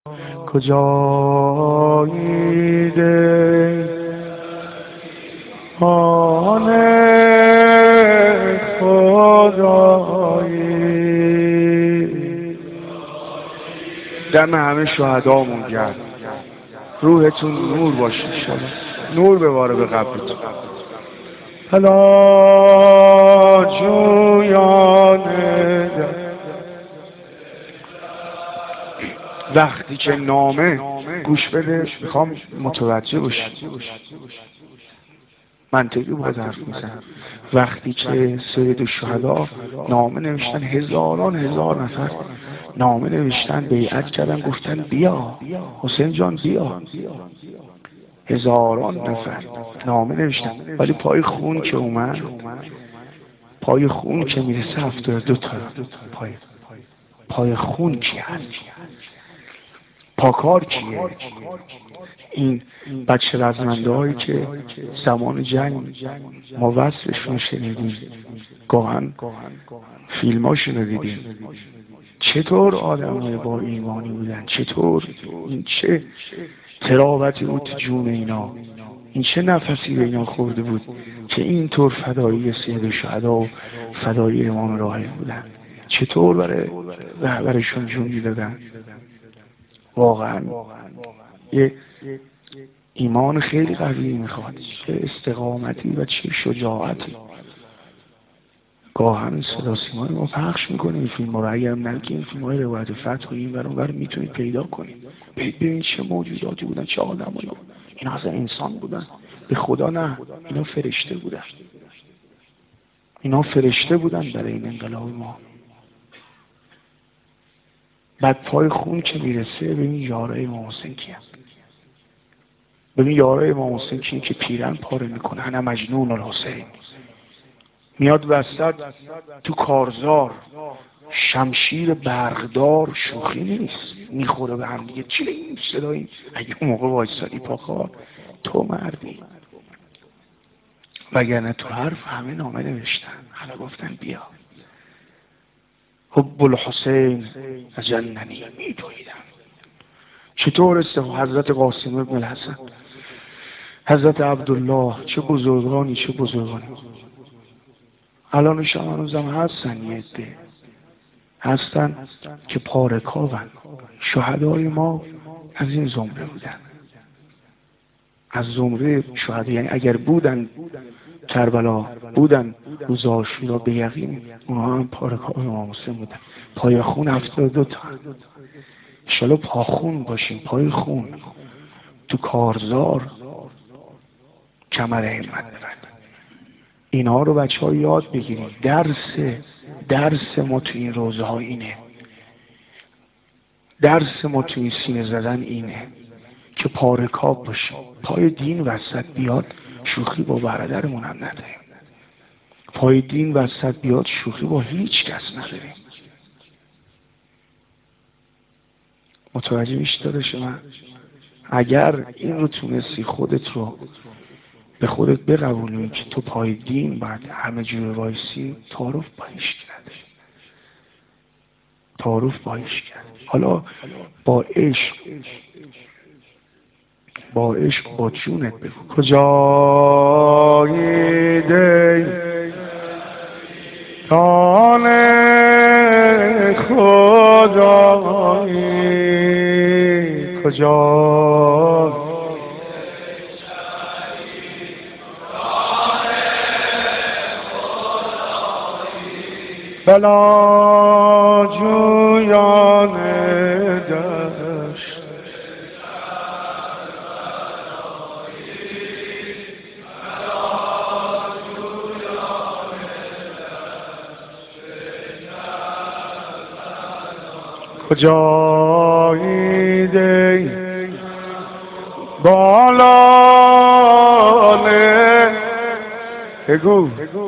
کجایی دی آن خدایی. دم همه شهدامون گرد، روحتون نور باشه انشاءالله، نور بباره به قبرتون. حالا جویان وقتی که نامه گوش بده، میخوام متوجه باشی، منطقی باید حرف میزن. وقتی که سید الشهدا نامه نوشتن، هزاران هزار نفر نامه نوشتن، بیعت کردن، گفتن بیا حسین جان بیا. هزاران نفر نامه نوشتن، ولی پای خون که اومد، پای خون که میرسه 72 تا پای خون کی هست؟ پاکار کیه؟ این بچه رزمنده هایی که زمان جنگ ما وصفشون شنیدیم، گاهن فیلماشون رو دیدیم، چطور آدم های با ایمانی بودن، چطور این چه تراوتی بود تو جون اینا، این چه نفسی به اینا خورده بود که اینطور فدایی سید الشهدا و فدایی امام راهی بودن، چطور برای رهبرشون جون میدادن. واقعا یه ایمان خیلی قوی میخواد، چه استقامتی و چه شجاعتی. گاهن صدا سیمای ما پخش میکنیم این فیلم رو، اگر نگیم فیلم های روایت فتح و این برون میتونید پیدا کنید، ببین چه موجوداتی بودن، چه آدمایی. اینا اصلا انسان بودن؟ به خدا نه، اینا فرشته بودن، اینا فرشته بودن برای این انقلاب ما. بعد پای خون که میرسه، ببین یارای امام حسین کیه، ببین یارای امام حسین کیه که پیرن پاره میکنه، انا مجنون الحسین. میاد وسط تو کارزار، شمشیر برقدار، شوخی نیست، میخوره به هم دیگه. چی این صدایی؟ اگه اون موقع وایسادی پاکار، تو مردی، وگرنه تو حرف همه نامه نوشتن، حالا گفتن بیا. حب الحسین جننی، میدویدم. چطور حضرت قاسم ابن الحسن، حضرت عبدالله، چه بزرگانی چه بزرگانی. الانش هم هنوزم هستن، یه عده هستن که پارکاون. شهدای ما از این زمره بودن، از زمره شهدا، یعنی اگر بودن کربلا، بودن روز عاشورا، به یقین اونها هم پارکاون امام حسین بودن. پای خون 72 تا. انشالله پاخون باشیم، پای خون تو کارزار، کمر همت ببند. اینا رو بچه ها یاد بگیرید. درس ما تو این روزه ها اینه، درس ما تو این سینه زدن اینه که پارکاب باشیم. پای دین وسط بیاد، شوخی با برادرمون هم نداریم. پای دین وسط بیاد، شوخی با هیچ کس نداریم. متوجه میشی داداش من؟ اگر این رو تونستی خودت رو به خودت بقبولونی که تو پای دین باید همه جور وایسی، تعارف با هیچ کی نداری، تعارف با هیچ کی نداری. حالا با عشق با جونت بگو کجایی دی تان خدایی، کجا بلا جویان دشت، کجایی دی بالانه، بگو